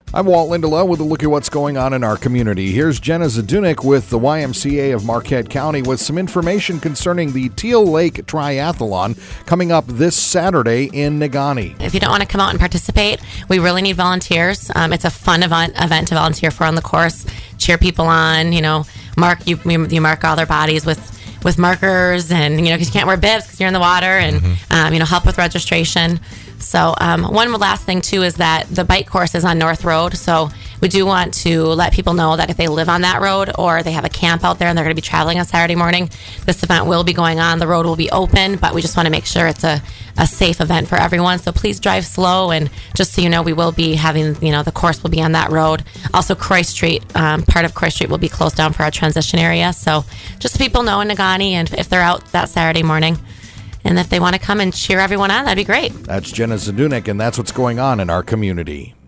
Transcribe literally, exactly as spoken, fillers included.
I'm Walt Lindelof with a look at what's going on in our community. Here's Jenna Zadunik with the Y M C A of Marquette County with some information concerning the Teal Lake Triathlon coming up this Saturday in Negaunee. If you don't want to come out and participate, we really need volunteers. Um, it's a fun event, event to volunteer for on the course. Cheer people on, you know, mark you you mark all their bodies with with markers, and you know, because you can't wear bibs because you're in the water, and mm-hmm. um, you know, help with registration. So um, one last thing too is that the bike course is on North Road, so we do want to let people know that if they live on that road or they have a camp out there and they're going to be traveling on Saturday morning, this event will be going on. The road will be open, but we just want to make sure it's a, a safe event for everyone. So please drive slow, and just so you know, we will be having, you know, the course will be on that road. Also, Croix Street, um, part of Croix Street will be closed down for our transition area. So just so people know in Negaunee, and if they're out that Saturday morning, and if they want to come and cheer everyone on, that'd be great. That's Jenna Zadunik, and that's what's going on in our community.